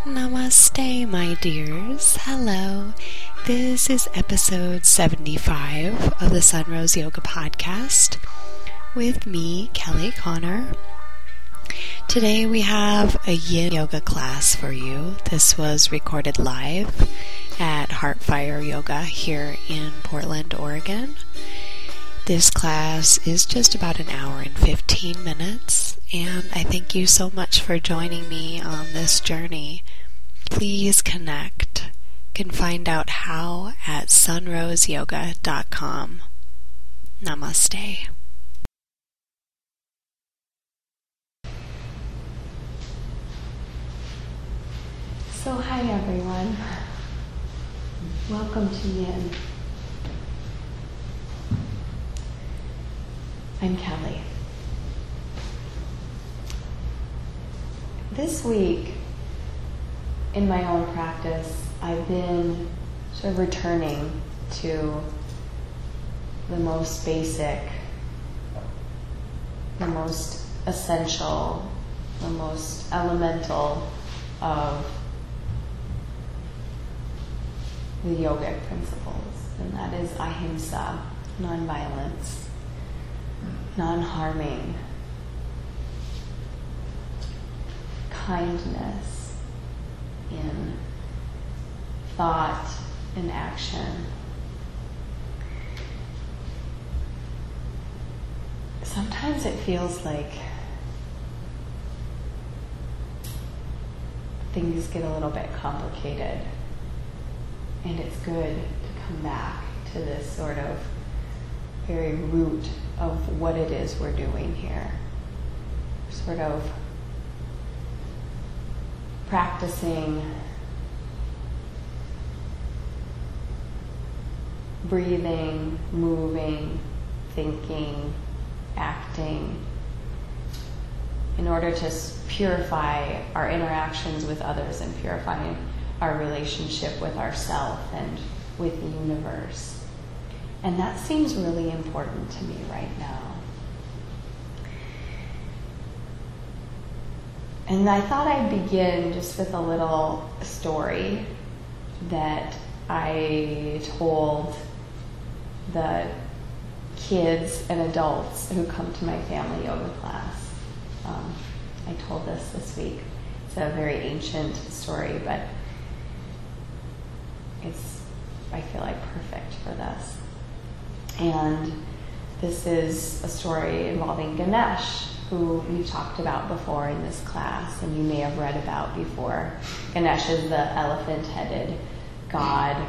Namaste, my dears. Hello. This is episode 75 of the Sunrose Yoga Podcast with me, Kelly Connor. Today we have a yin yoga class for you. This was recorded live at Heartfire Yoga here in Portland, Oregon. This class is just about an hour and 15 minutes, and I thank you so much for joining me on this journey. Please connect. You can find out how at sunroseyoga.com. Namaste. So hi everyone. Welcome to Yin. I'm Kelly. This week, in my own practice, I've been sort of returning to the most basic, the most essential, the most elemental of the yogic principles, and that is ahimsa, nonviolence, non-harming, kindness in thought and action. Sometimes it feels like things get a little bit complicated, and it's good to come back to this sort of very root of what it is we're doing here. Sort of practicing breathing, moving, thinking, acting in order to purify our interactions with others and purify our relationship with ourselves and with the universe. And that seems really important to me right now. And I thought I'd begin just with a little story that I told the kids and adults who come to my family yoga class. I told this week. It's a very ancient story, but it's, I feel like, perfect for this. And this is a story involving Ganesh, who we've talked about before in this class, and you may have read about before. Ganesh is the elephant-headed god,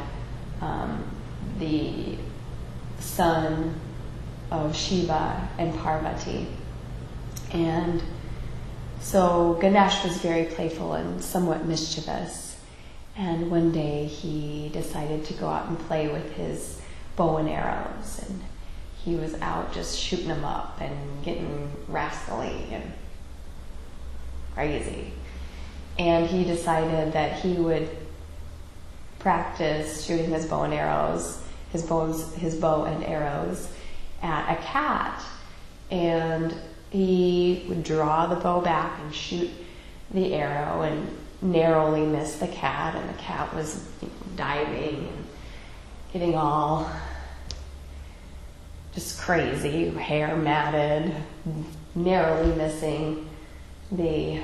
the son of Shiva and Parvati. And so Ganesh was very playful and somewhat mischievous. And one day he decided to go out and play with his bow and arrows, and he was out just shooting them up and getting rascally and crazy. And he decided that he would practice shooting his bow and arrows, his bow and arrows at a cat. And he would draw the bow back and shoot the arrow and narrowly miss the cat, and the cat was diving and getting all just crazy, hair matted, narrowly missing the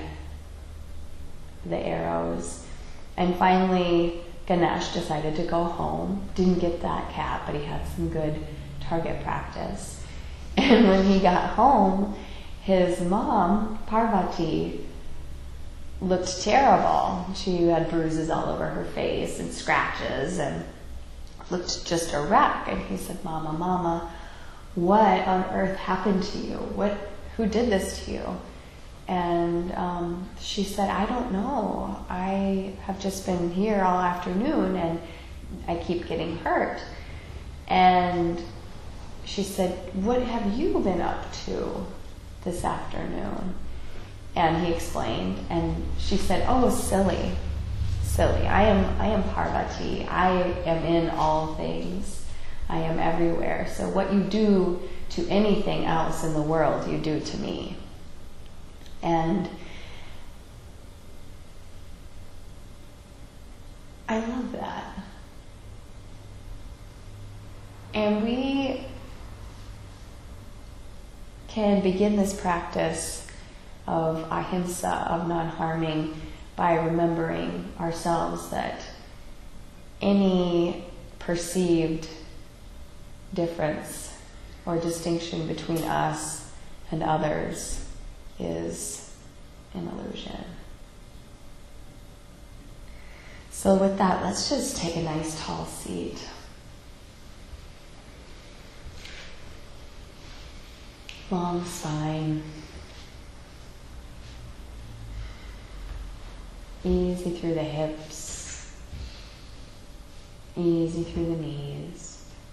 arrows. And finally, Ganesh decided to go home. Didn't get that cat, but he had some good target practice. And when he got home, his mom, Parvati, looked terrible. She had bruises all over her face and scratches and looked just a wreck. And he said, Mama, what on earth happened to you? Who did this to you? And she said, I don't know. I have just been here all afternoon and I keep getting hurt. And she said, what have you been up to this afternoon? And he explained, and she said, oh, silly. I am Parvati. I am in all things. I am everywhere. So what you do to anything else in the world, you do to me. And I love that. And we can begin this practice of ahimsa, of non-harming, by remembering ourselves that any perceived difference or distinction between us and others is an illusion. So with that, let's just take a nice tall seat. Long spine. Easy through the hips. Easy through the knees.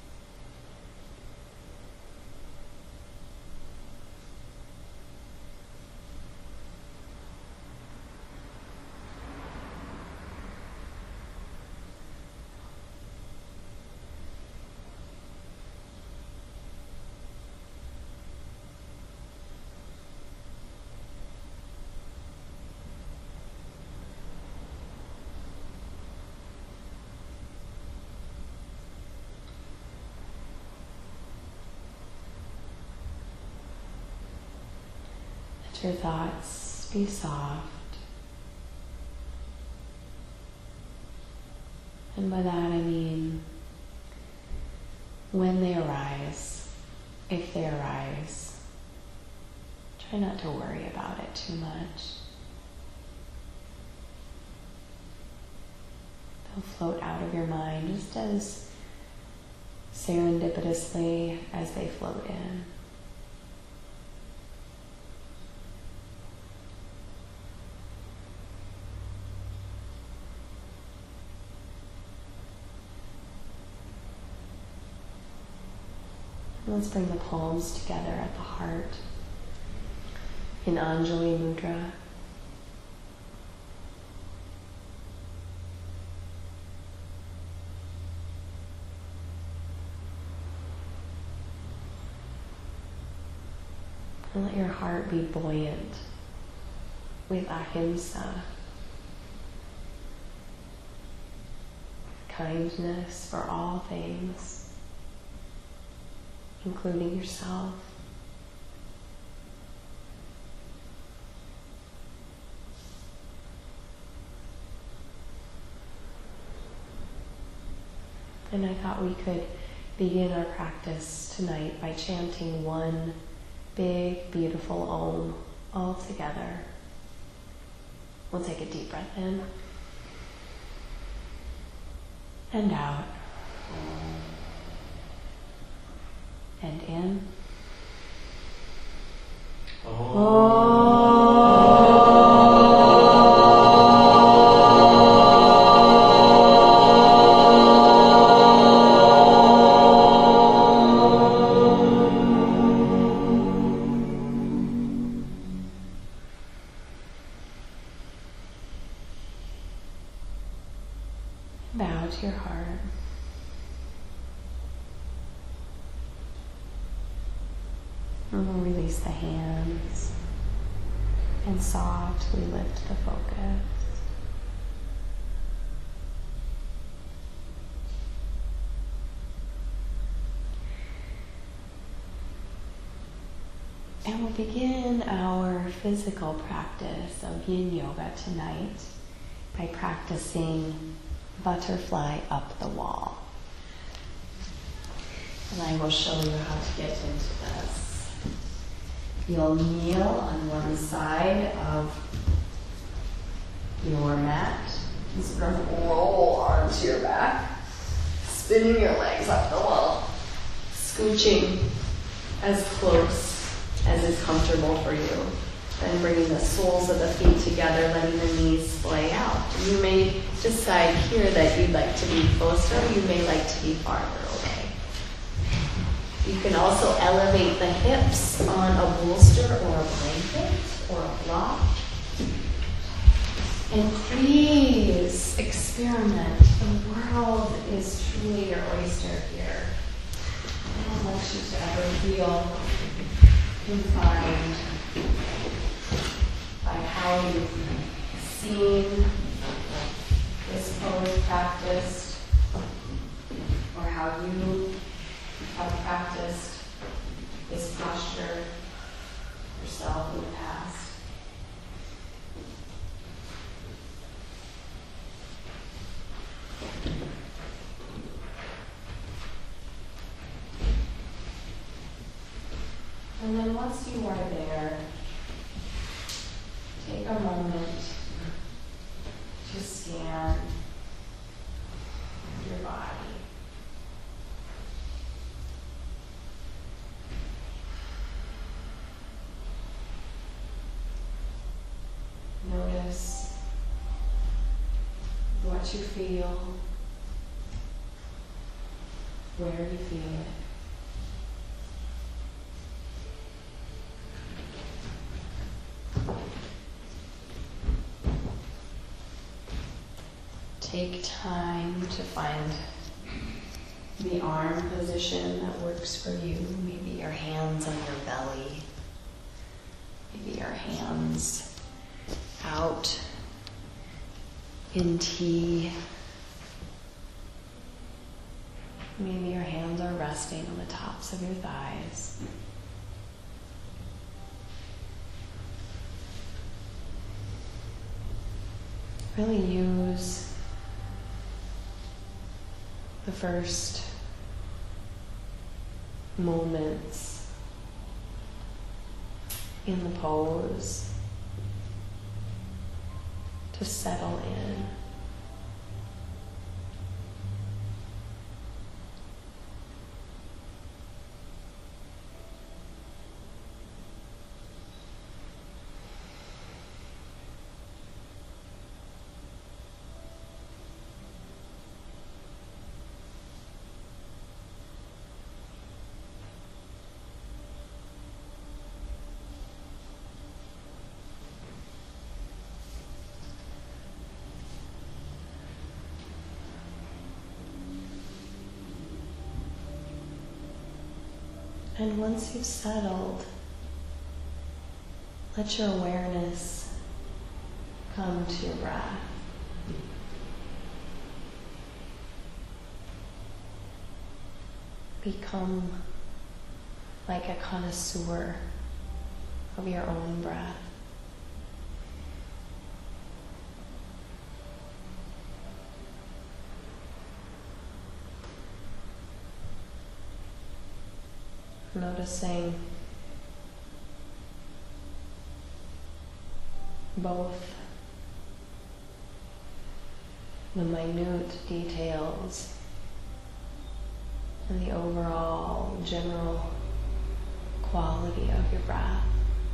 Your thoughts be soft. And by that I mean when they arise, if they arise, try not to worry about it too much. They'll float out of your mind just as serendipitously as they float in. Let's bring the palms together at the heart in Anjali Mudra. And let your heart be buoyant with ahimsa, kindness for all things, including yourself. And I thought we could begin our practice tonight by chanting one big, beautiful Om all together. We'll take a deep breath in and out. And in. Bow to your heart. And we'll release the hands and softly lift the focus. And we'll begin our physical practice of yin yoga tonight by practicing butterfly up the wall. And I will show you how to get into this. You'll kneel on one side of your mat. Just sort of roll onto your back, spinning your legs up the wall, scooching as close as is comfortable for you. Then bringing the soles of the feet together, letting the knees splay out. You may decide here that you'd like to be closer, you may like to be farther away. You can also elevate the hips on a bolster or a blanket or a block. And please experiment. The world is truly your oyster here. I don't want you to ever feel confined by how you've seen this pose practice what you feel, where you feel it. Take time to find the arm position that works for you. Maybe your hands on your belly. Maybe your hands out in T. Maybe your hands are resting on the tops of your thighs. Really use the first moments in the pose to settle in. And once you've settled, let your awareness come to your breath. Become like a connoisseur of your own breath. Noticing both the minute details and the overall general quality of your breath.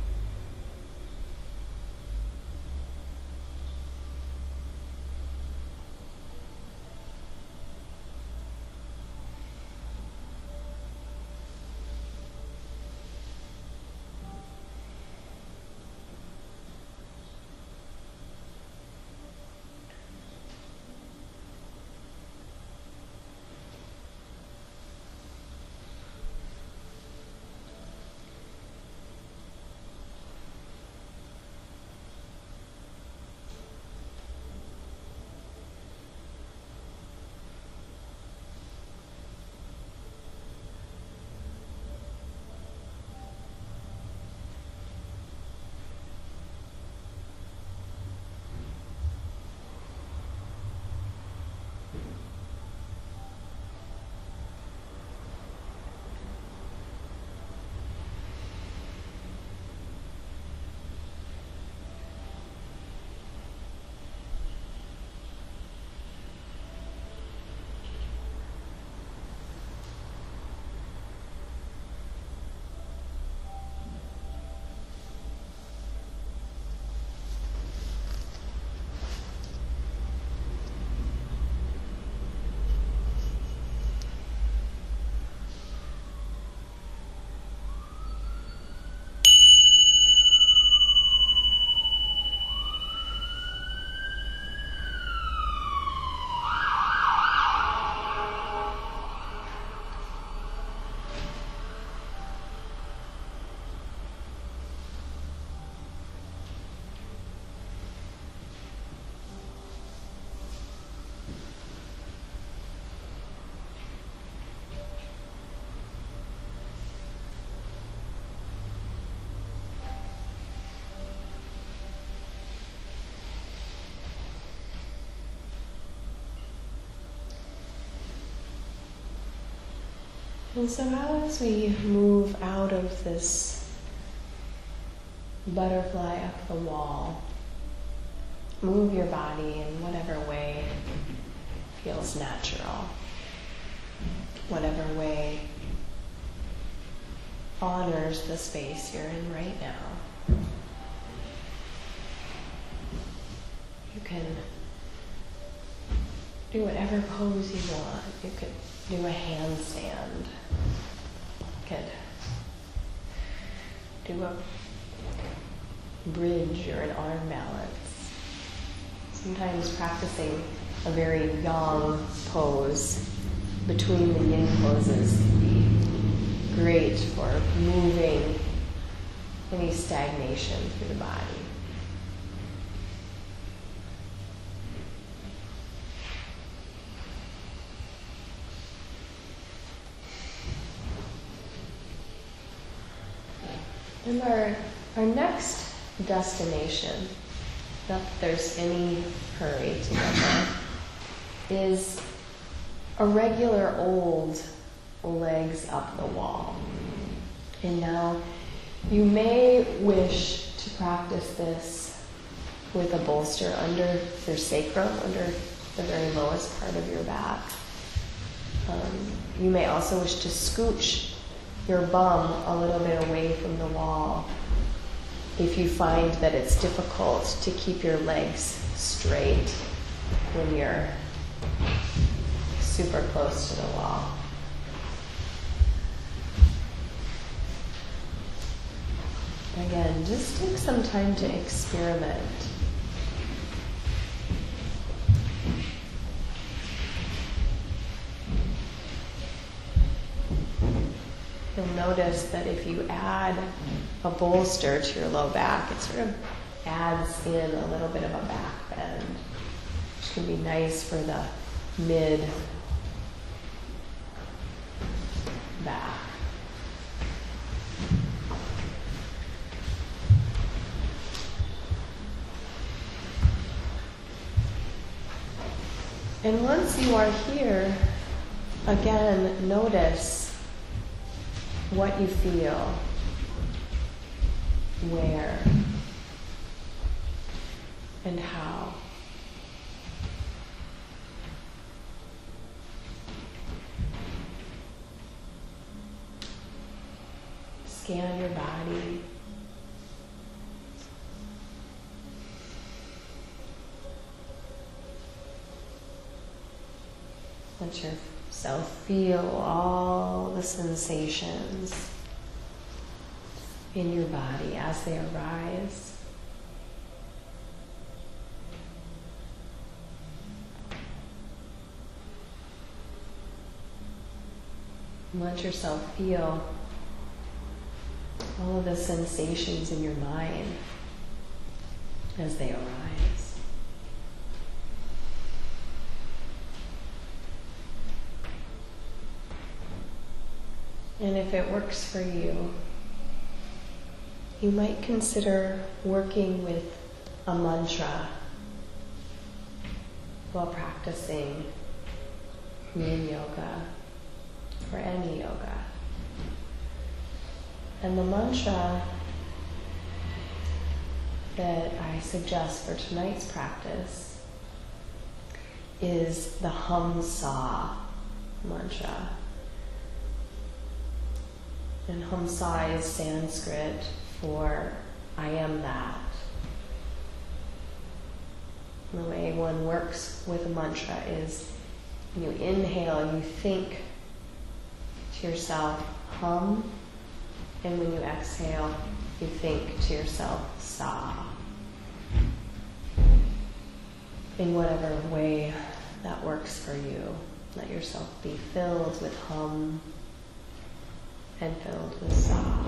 And so as we move out of this butterfly up the wall, move your body in whatever way feels natural, whatever way honors the space you're in right now. You can do whatever pose you want. You could do a handstand. You could do a bridge or an arm balance. Sometimes practicing a very yang pose between the yin poses can be great for moving any stagnation through the body. And our next destination, not that there's any hurry to get there, is a regular old legs up the wall. And now you may wish to practice this with a bolster under your sacrum, under the very lowest part of your back. You may also wish to scooch your bum a little bit away from the wall if you find that it's difficult to keep your legs straight when you're super close to the wall. Again, just take some time to experiment. You'll notice that if you add a bolster to your low back, it sort of adds in a little bit of a back bend, which can be nice for the mid back. And once you are here, again, notice what you feel, where, and how. Scan your body. Let yourself feel all the sensations in your body as they arise. Let yourself feel all of the sensations in your mind as they arise. And if it works for you, you might consider working with a mantra while practicing yin yoga or any yoga. And the mantra that I suggest for tonight's practice is the Hum Sa mantra. And Hum Sa is Sanskrit for I am that. The way one works with a mantra is when you inhale, you think to yourself, hum, and when you exhale, you think to yourself, sa. In whatever way that works for you, let yourself be filled with hum and filled with sa.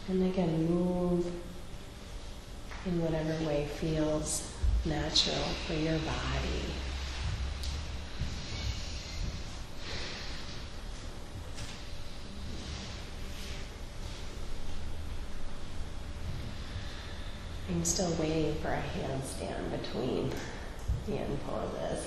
And again, move in whatever way feels natural for your body. I'm still waiting for a handstand between the end poses.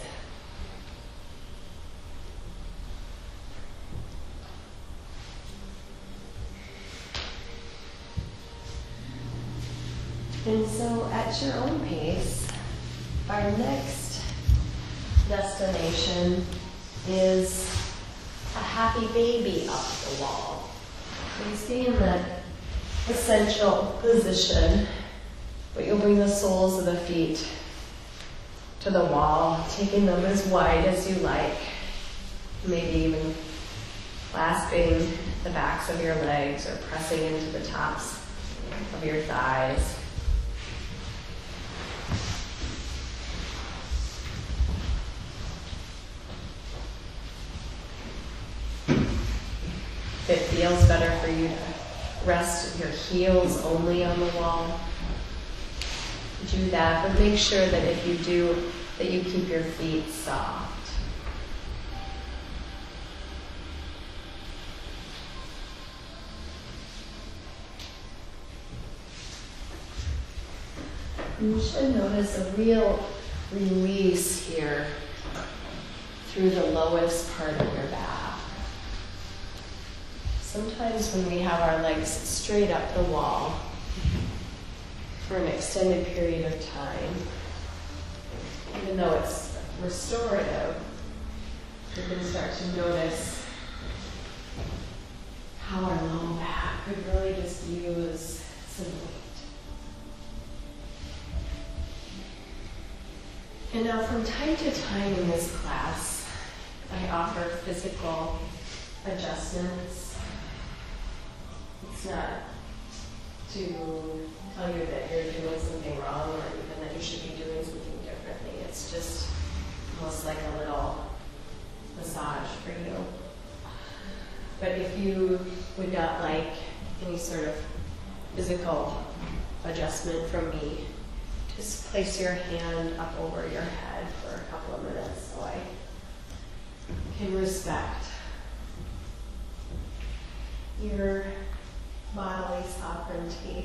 And so at your own pace, our next destination is a happy baby up the wall. So you stay in the essential position, but you'll bring the soles of the feet to the wall, taking them as wide as you like, maybe even clasping the backs of your legs or pressing into the tops of your thighs. If it feels better for you to rest your heels only on the wall, do that, but make sure that if you do, that you keep your feet soft. You should notice a real release here through the lowest part of your back. Sometimes when we have our legs straight up the wall for an extended period of time, even though it's restorative, you can start to notice how our low back could really just use some weight. And now from time to time in this class, I offer physical adjustments. It's not to tell you that you're doing something wrong or even that you should be doing something differently. It's just almost like a little massage for you. But if you would not like any sort of physical adjustment from me, just place your hand up over your head for a couple of minutes so I can respect your bodily sovereignty.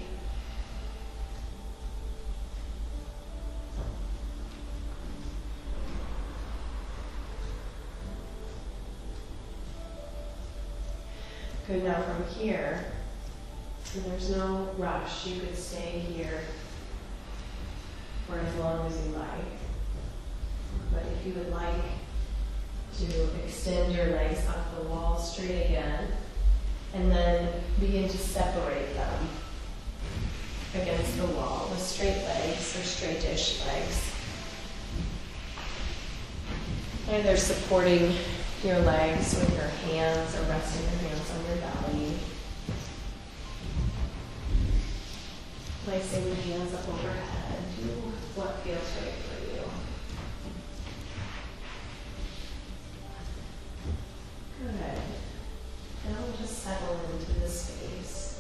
Good, now from here, there's no rush. You could stay here for as long as you like. But if you would like to extend your legs off the wall straight again, and then begin to separate them against the wall with straight legs or straightish legs. Either supporting your legs with your hands or resting your hands on your belly. Placing the hands up overhead. Do what feels right for you. Good. Now we'll just settle into the space.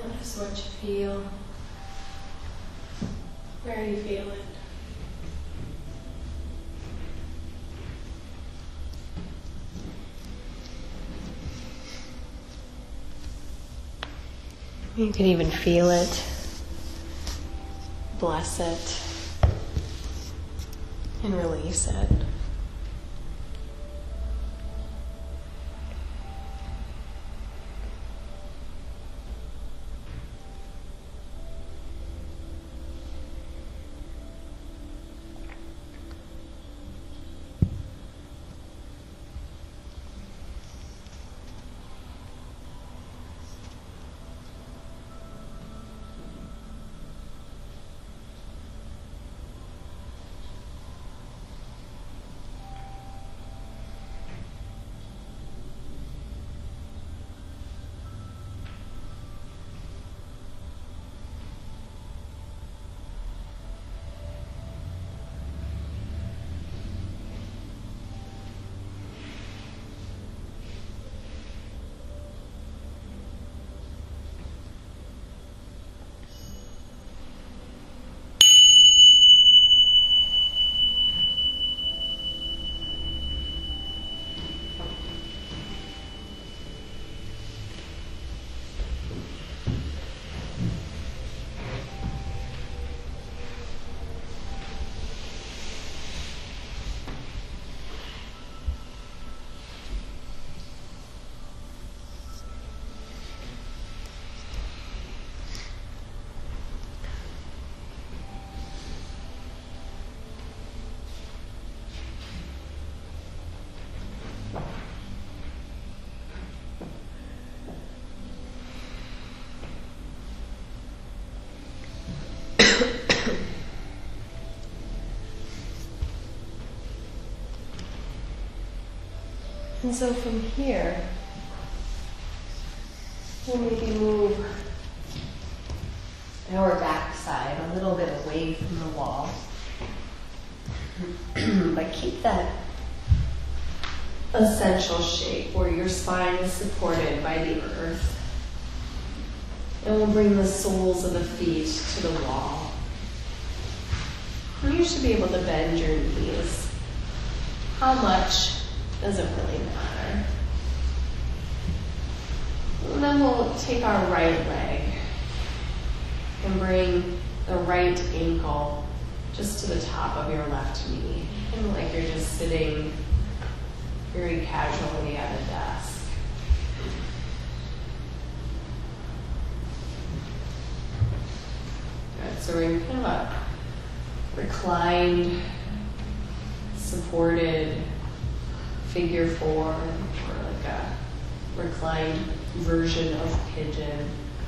Notice what you feel. Where you feel it. You can even feel it, bless it, and release it. And so from here, we'll maybe move our backside a little bit away from the wall. But keep that essential shape where your spine is supported by the earth. And we'll bring the soles of the feet to the wall. And you should be able to bend your knees. How much doesn't really matter. And then we'll take our right leg and bring the right ankle just to the top of your left knee. Kind of like you're just sitting very casually at a desk. Good. So we're in kind of a reclined, supported figure four, or like a reclined version of pigeon.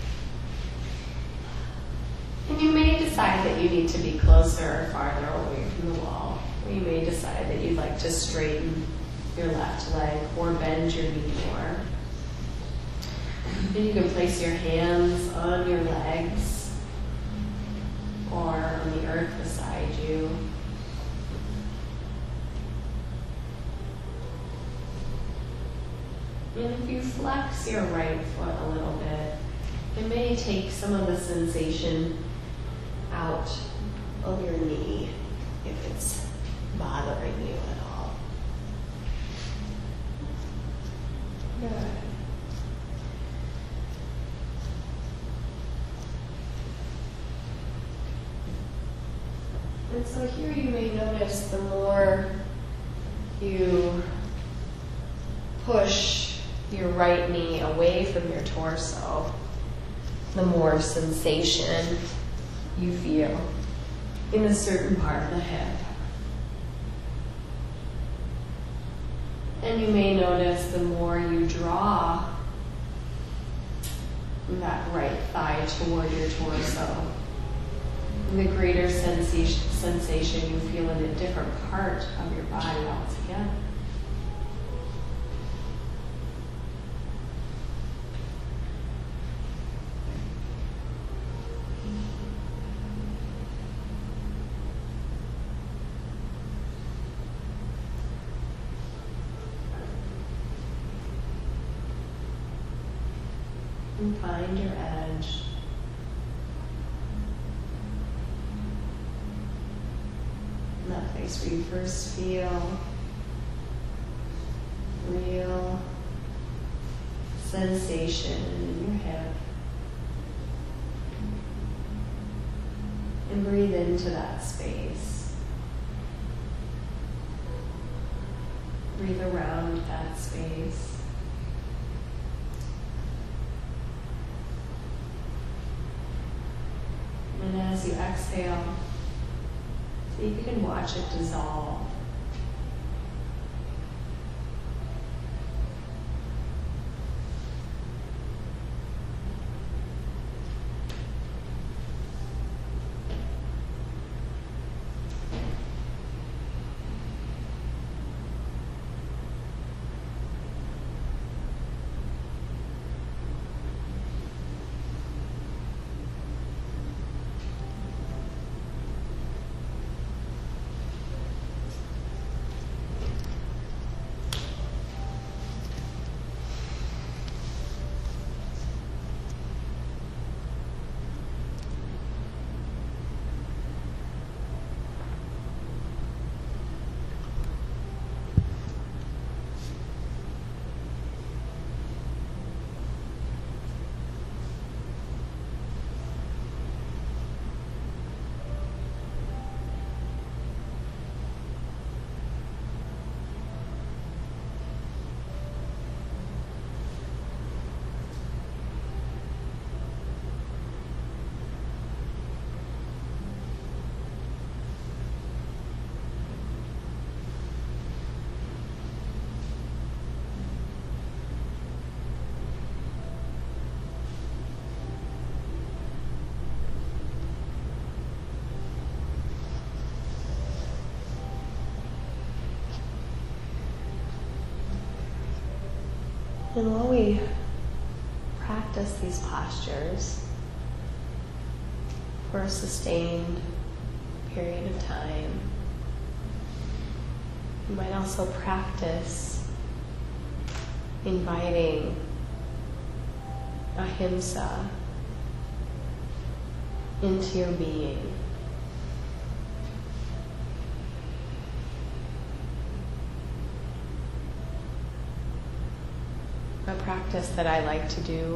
And you may decide that you need to be closer or farther away from the wall. Or you may decide that you'd like to straighten your left leg or bend your knee more. And you can place your hands on your legs or on the earth beside you. And if you flex your right foot a little bit, it may take some of the sensation out of your knee if it's bothering you at all. Good. And so here you may notice the more you push your right knee away from your torso, the more sensation you feel in a certain part of the hip. And you may notice the more you draw that right thigh toward your torso, the greater sensation you feel in a different part of your body altogether. And find your edge. that place where you first feel real sensation in your hip. And breathe into that space. Breathe around that space. And as you exhale, see if you can watch it dissolve. And while we practice these postures for a sustained period of time, you might also practice inviting ahimsa into your being. A practice that I like to do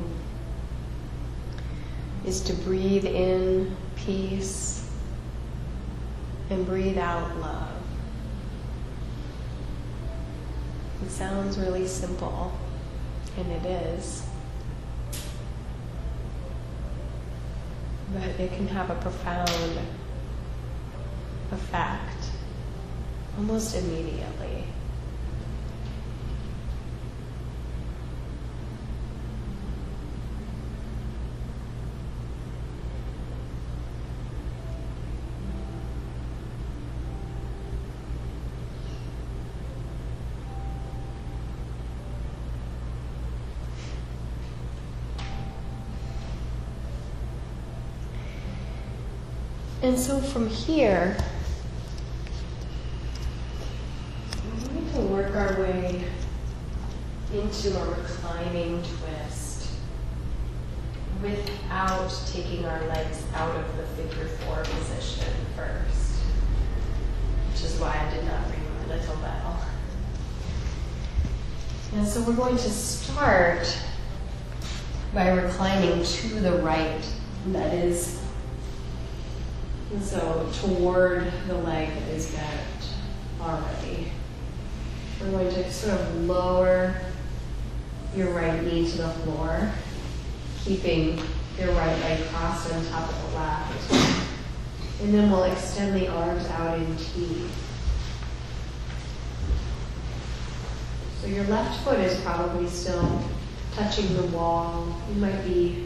is to breathe in peace and breathe out love. It sounds really simple, and it is. But it can have a profound effect almost immediately. And so from here, we're going to work our way into a reclining twist without taking our legs out of the figure 4 position first, which is why I did not ring my little bell. And so we're going to start by reclining to the right, and that is so toward the leg that is bent already. We're going to sort of lower your right knee to the floor, keeping your right leg crossed on top of the left. And then we'll extend the arms out in T. So your left foot is probably still touching the wall. You might be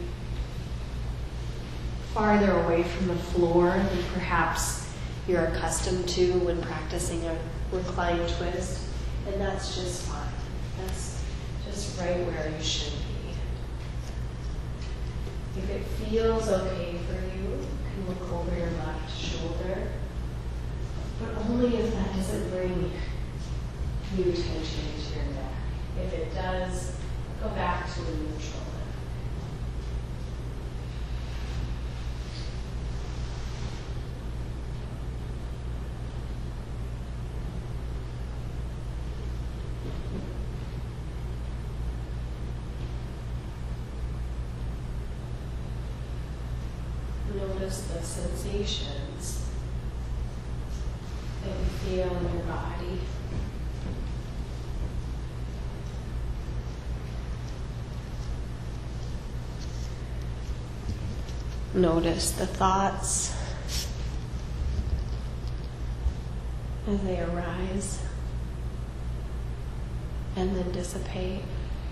farther away from the floor than perhaps you're accustomed to when practicing a reclined twist, and that's just fine. That's just right where you should be. If it feels okay for you, you can look over your left shoulder, but only if that doesn't bring new tension to your neck. If it does, go back to a neutral. notice the sensations that you feel in your body. Notice the thoughts as they arise and then dissipate.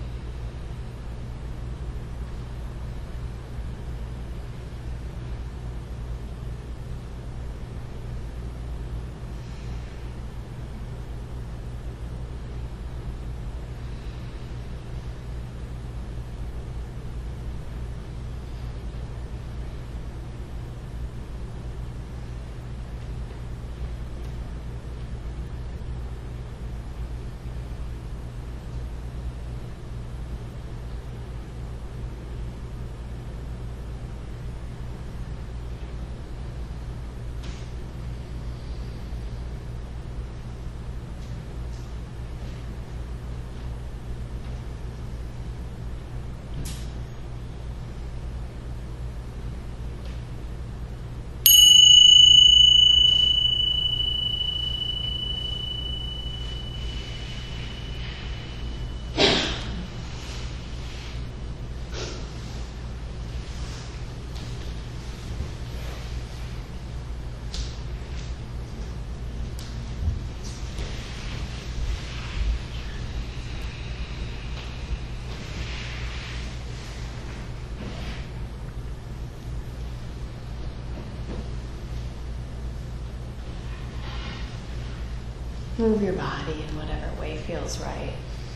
Move your body in whatever way feels right.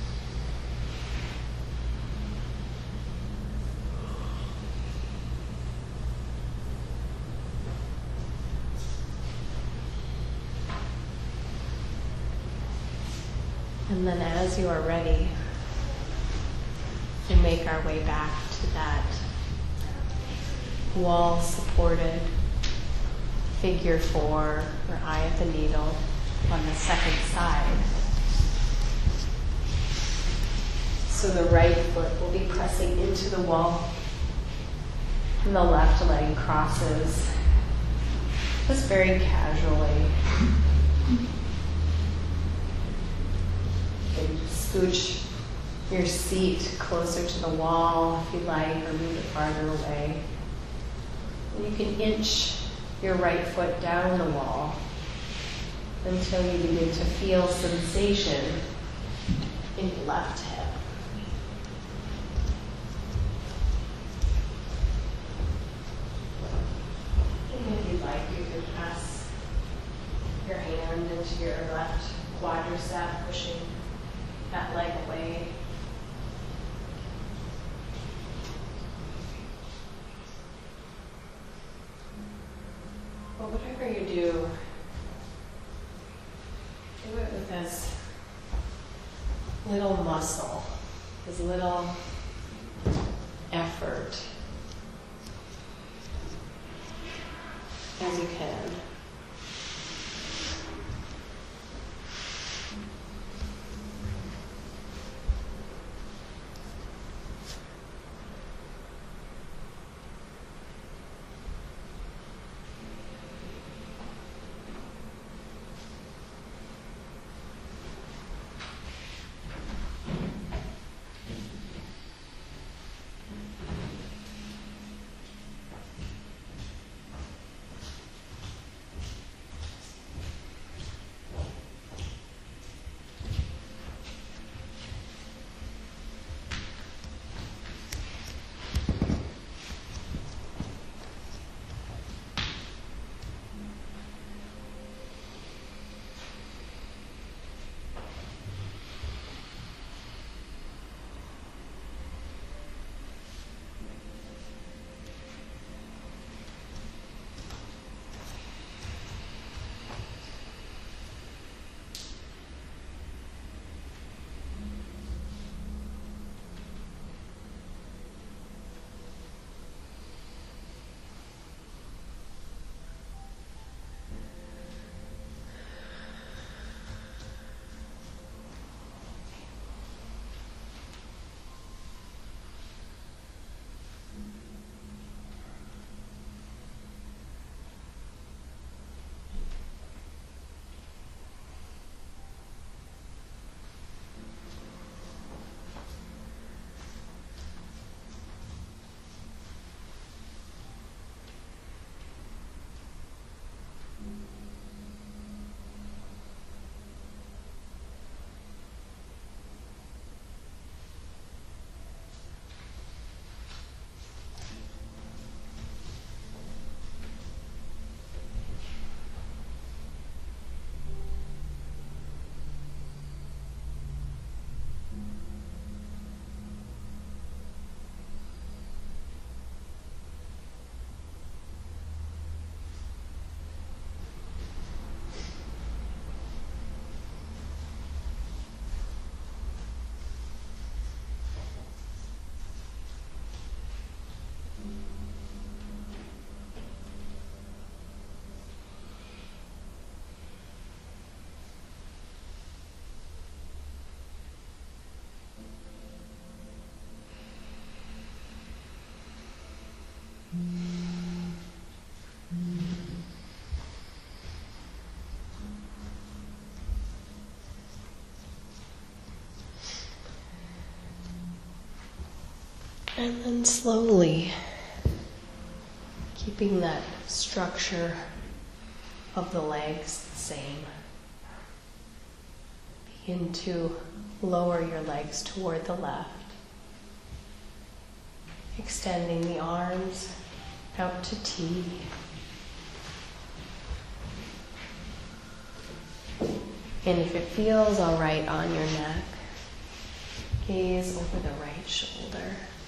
And then as you are ready, we make our way back to that wall supported figure 4 or eye of the needle on the second side. So the right foot will be pressing into the wall and the left leg crosses just very casually. You can scooch your seat closer to the wall if you like, or move it farther away. And you can inch your right foot down the wall until you begin to feel sensation in your left hip. And if you'd like, you can press your hand into your left quadricep, pushing that leg away. But whatever you do it with this little muscle, this little effort as you can. And then slowly, keeping that structure of the legs the same, begin to lower your legs toward the left, extending the arms out to T. And if it feels all right on your neck, gaze over the right shoulder.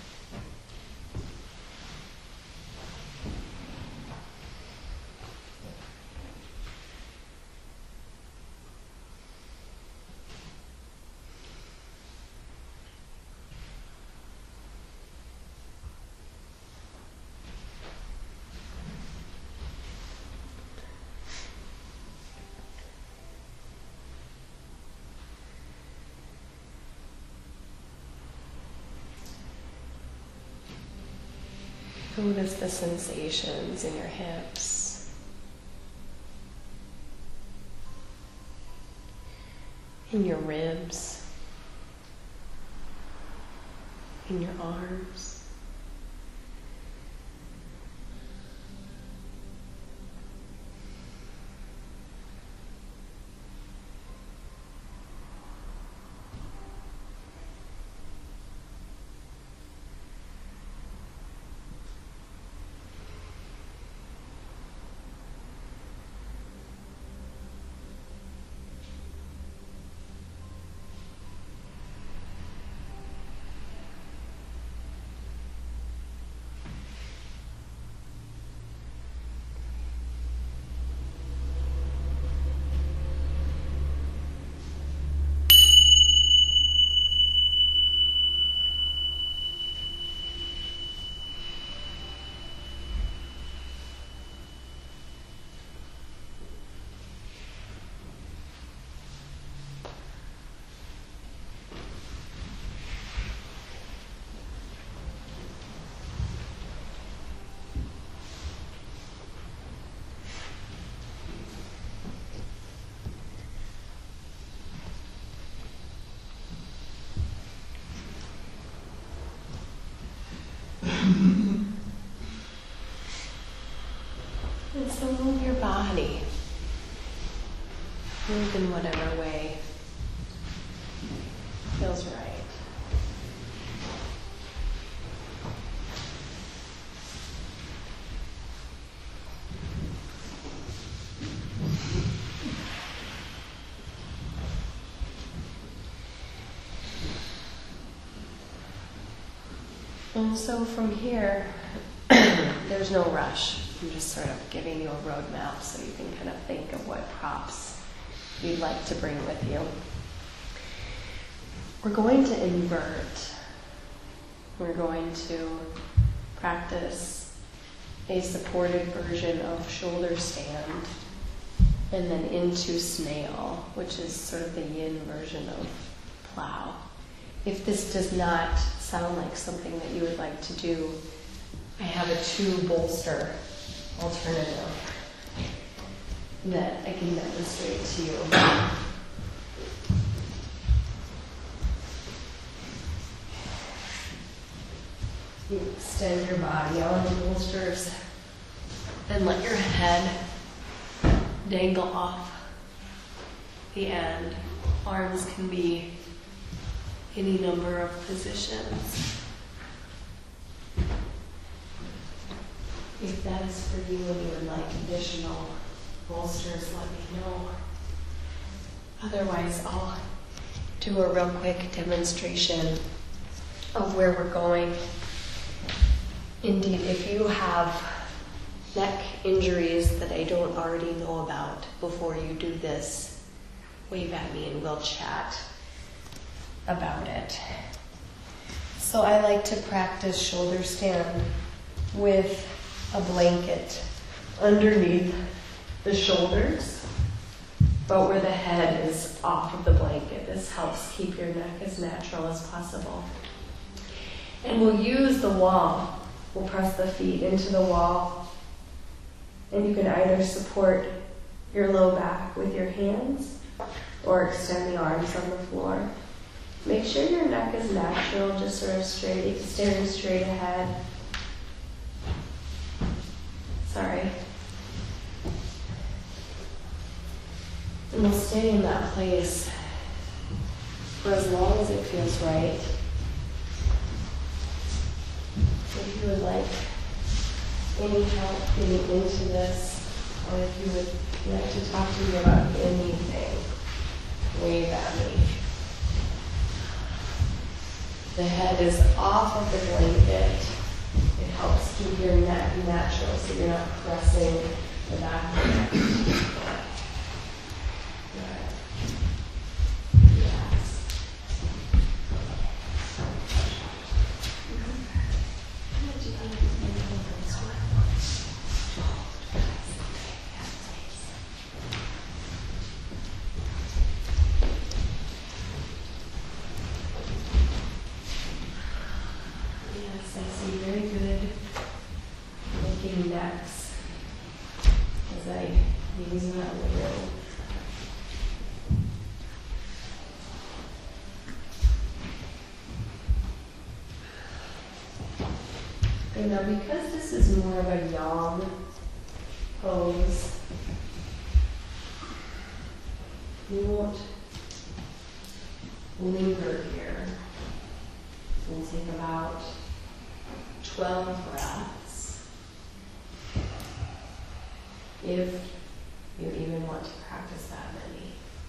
Notice the sensations in your hips, in your ribs, in your arms. And so move your body. Move in whatever way feels right. And so from here, there's no rush. I'm just sort of giving you a roadmap so you can kind of think of what props you'd like to bring with you. We're going to invert. We're going to practice a supported version of shoulder stand and then into snail, which is sort of the yin version of plow. If this does not sound like something that you would like to do, I have a 2 bolster alternative that I can demonstrate to you. You extend your body on the bolsters and let your head dangle off the end. Arms can be any number of positions. If that is for you and you would like additional bolsters, let me know. Otherwise, I'll do a real quick demonstration of where we're going. Indeed, if you have neck injuries that I don't already know about before you do this, wave at me and we'll chat about it. So I like to practice shoulder stand with a blanket underneath the shoulders, but where the head is off of the blanket. This helps keep your neck as natural as possible. And we'll use the wall. We'll press the feet into the wall. And you can either support your low back with your hands or extend the arms on the floor. Make sure your neck is natural, just sort of straight, staring straight ahead. Sorry. And we'll stay in that place for as long as it feels right. If you would like any help getting into this, or if you would like to talk to me about anything, wave at me. The head is off of the blanket. It helps keep your neck natural so you're not pressing the back of the neck. Good. Yes. Yes, I see very good looking necks as I use them out in the room. And now because this is more of a yang pose, you won't linger here. We'll take about 12 breaths. If you even want to practice that many.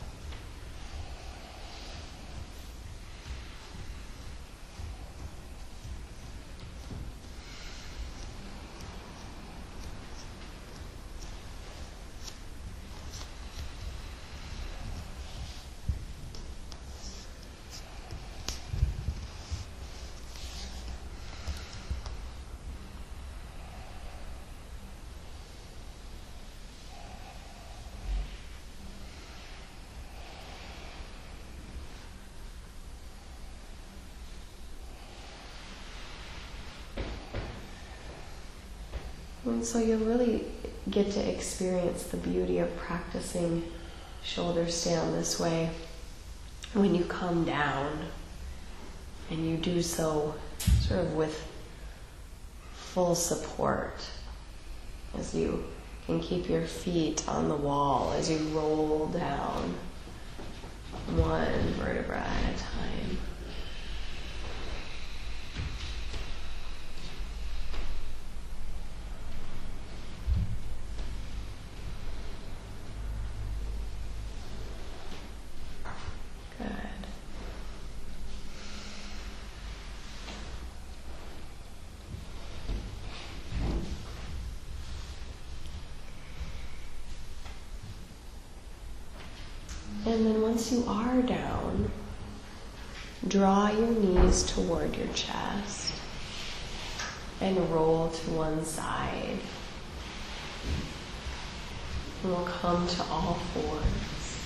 And so you'll really get to experience the beauty of practicing shoulders down this way when you come down, and you do so sort of with full support, as you can keep your feet on the wall as you roll down one vertebra at a time. And then once you are down, draw your knees toward your chest and roll to one side. And we'll come to all fours.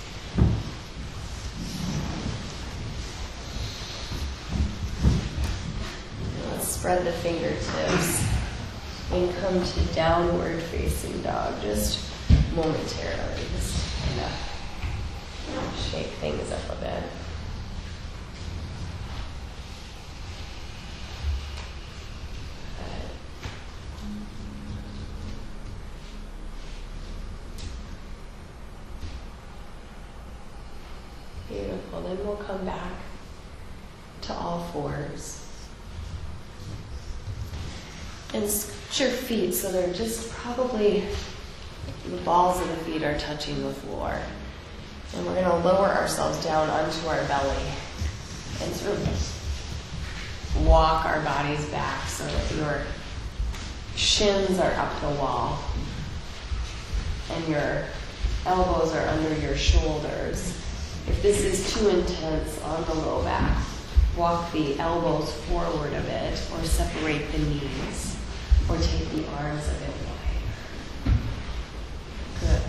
And let's spread the fingertips and come to downward facing dog just momentarily. Just kind of shake things up a bit. Good. Beautiful. Then we'll come back to all fours. And scoot your feet so they're just probably, the balls of the feet are touching the floor. And we're going to lower ourselves down onto our belly and sort of walk our bodies back so that your shins are up the wall and your elbows are under your shoulders. If this is too intense on the low back, walk the elbows forward a bit or separate the knees or take the arms a bit wider. Good.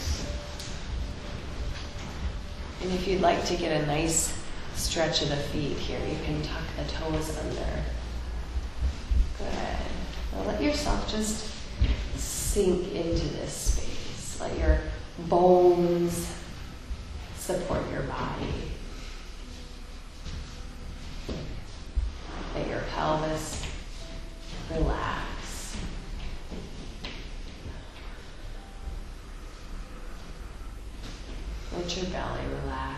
And if you'd like to get a nice stretch of the feet here, you can tuck the toes under. Good. Now let yourself just sink into this space. Let your bones support your body. Let your belly relax.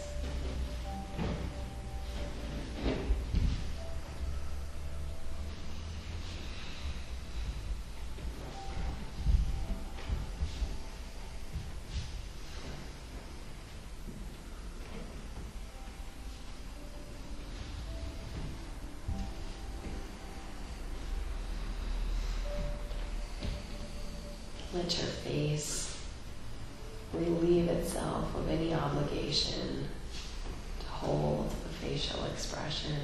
Let your face relieve itself of any obligation to hold the facial expression.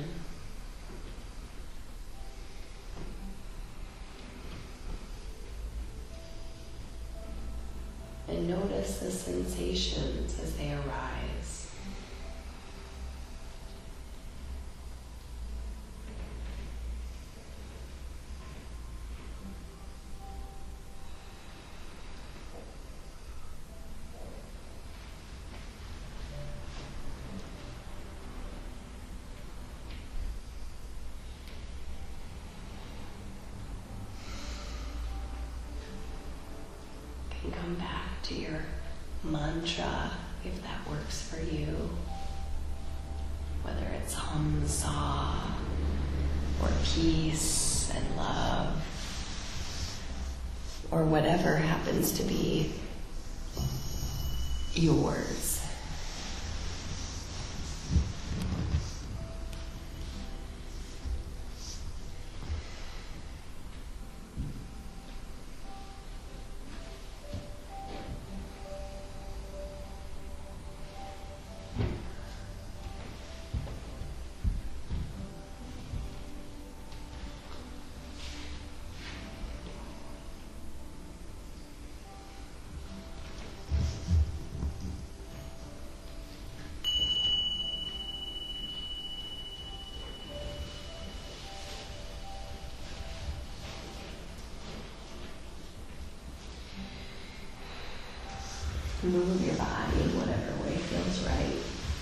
And notice the sensations as they arise. And come back to your mantra if that works for you. Whether it's hum, saw, or peace and love, or whatever happens to be yours. Move your body in whatever way feels right.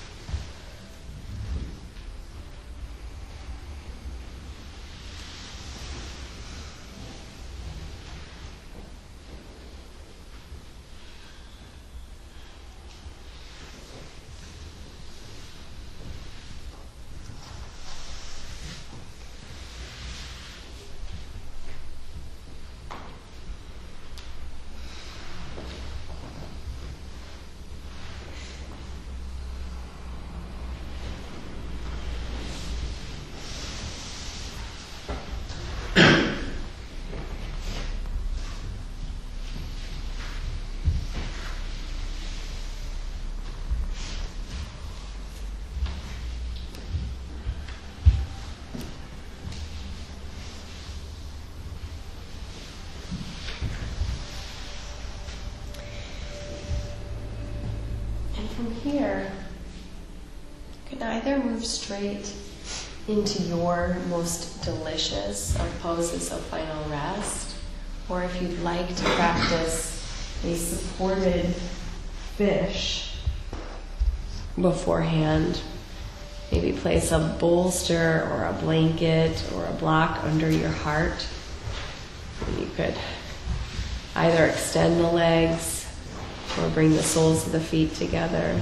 From here, you can either move straight into your most delicious of poses of final rest, or if you'd like to practice a supported fish beforehand, maybe place a bolster or a blanket or a block under your heart. And you could either extend the legs or bring the soles of the feet together.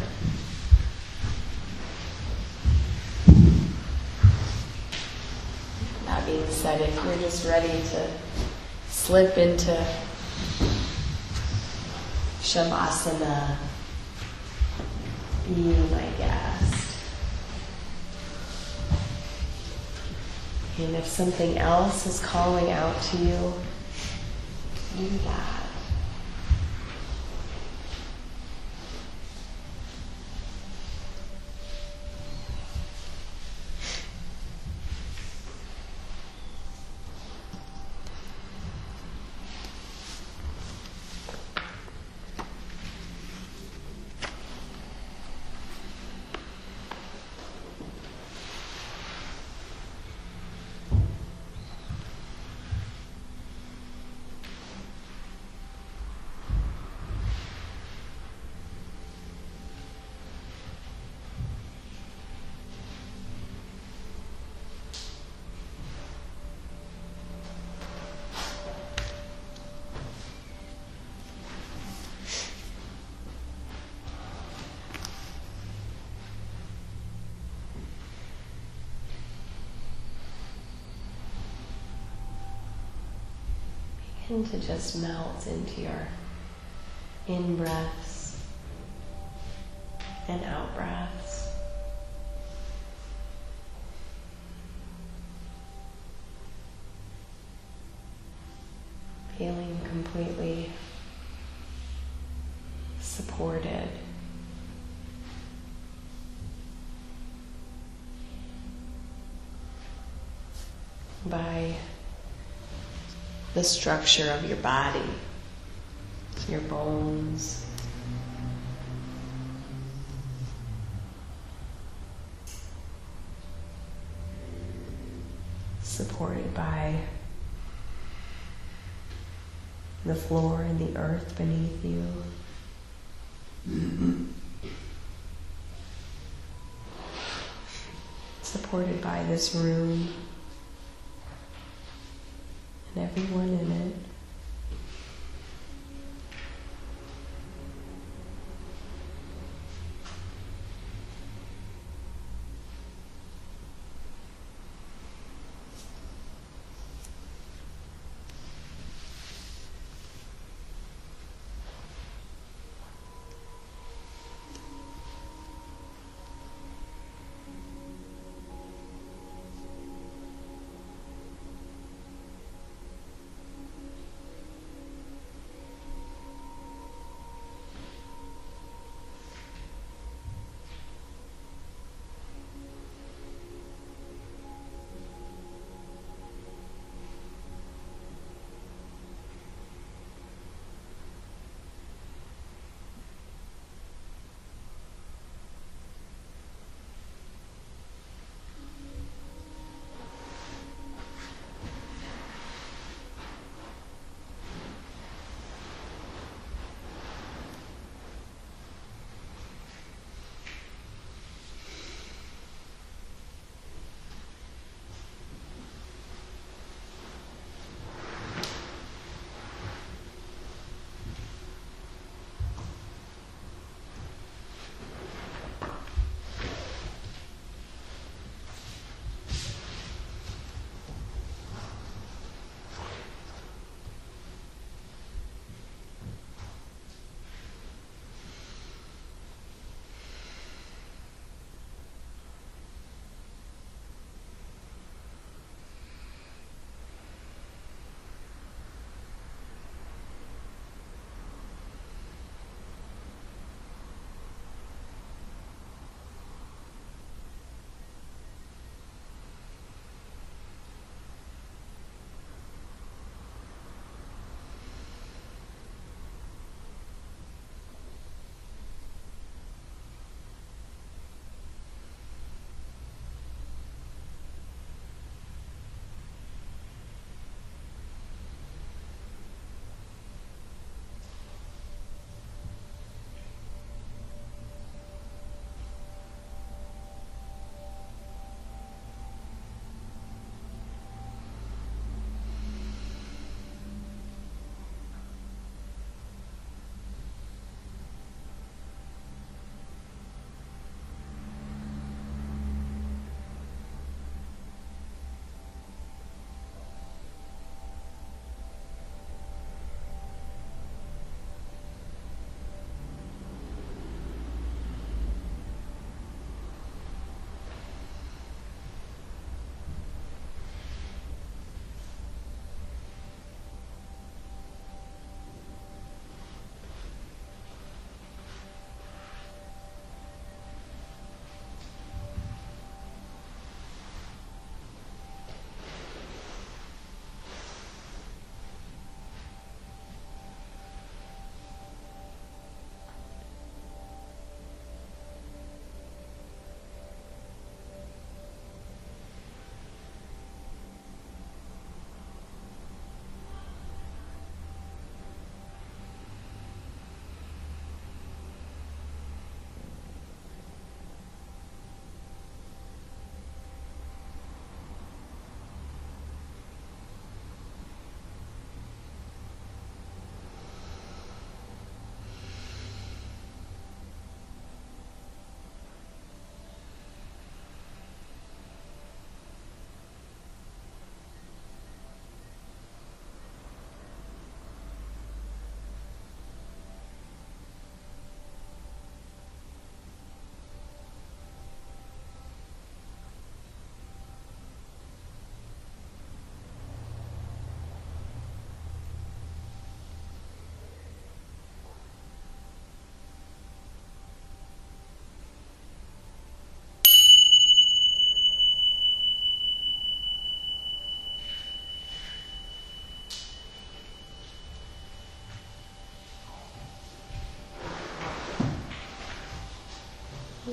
That being said, if you're just ready to slip into Shavasana, be my guest. And if something else is calling out to you, do that. begin to just melt into your in-breaths and out-breaths. Feeling completely supported by the structure of your body, your bones, supported by the floor and the earth beneath you. Supported by this room and everyone in it.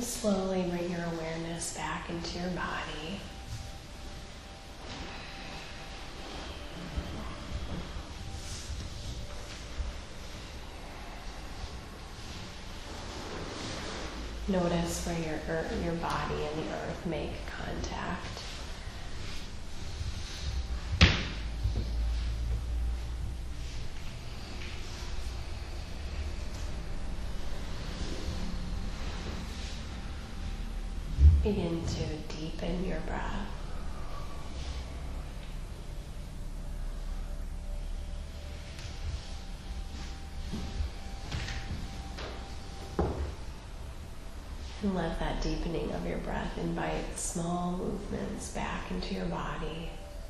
slowly bring your awareness back into your body. Notice where your body and the earth make contact. Begin to deepen your breath. And let that deepening of your breath invite small movements back into your body.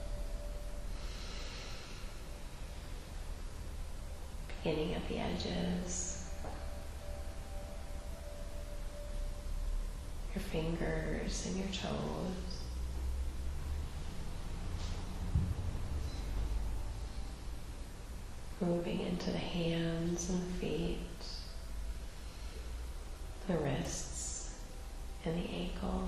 Beginning at the edges, your fingers and your toes. Moving into the hands and feet, the wrists and the ankles.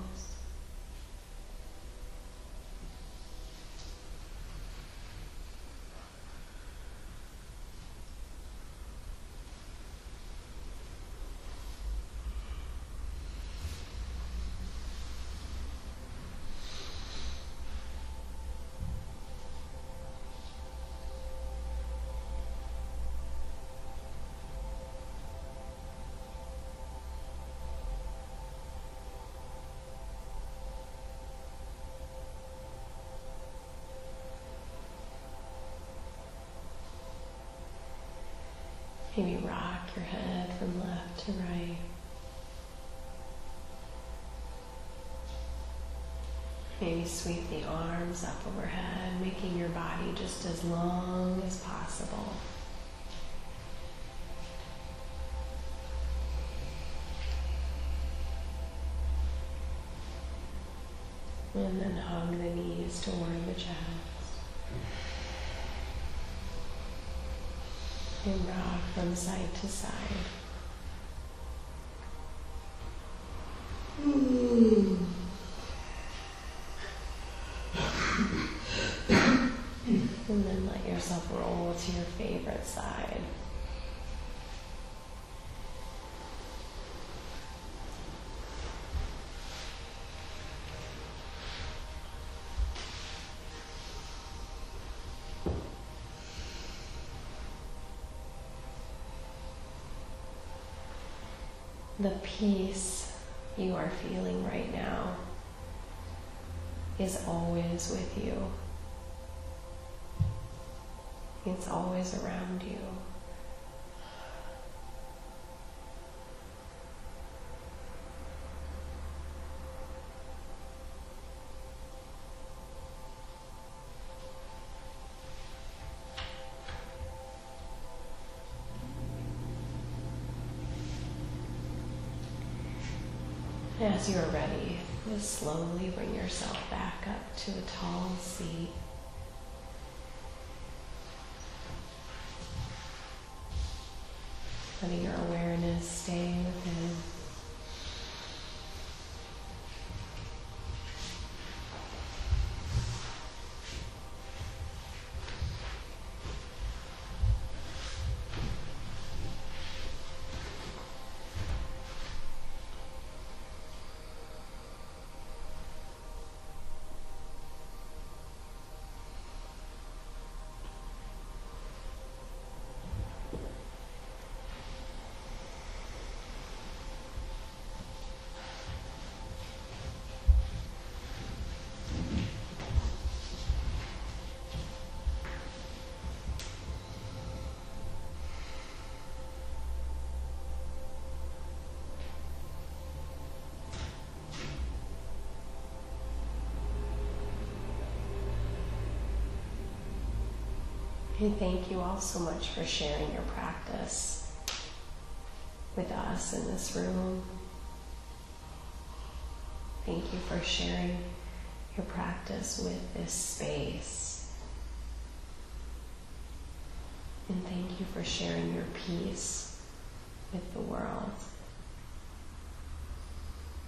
Maybe rock your head from left to right. Maybe sweep the arms up overhead, making your body just as long as possible. And then hug the knees toward the chest. And rock from side to side. And then let yourself roll to your favorite side. The peace you are feeling right now is always with you. It's always around you. As you are ready, just slowly bring yourself back up to a tall seat. Letting your awareness stay within. And thank you all so much for sharing your practice with us in this room. Thank you for sharing your practice with this space. And thank you for sharing your peace with the world.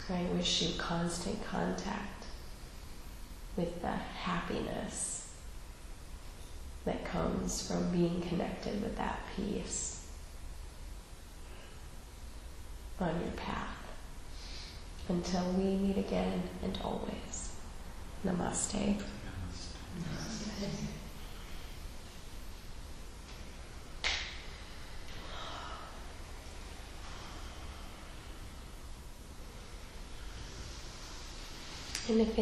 I wish you constant contact with the happiness that comes from being connected with that peace on your path. Until we meet again, and always. Namaste. And if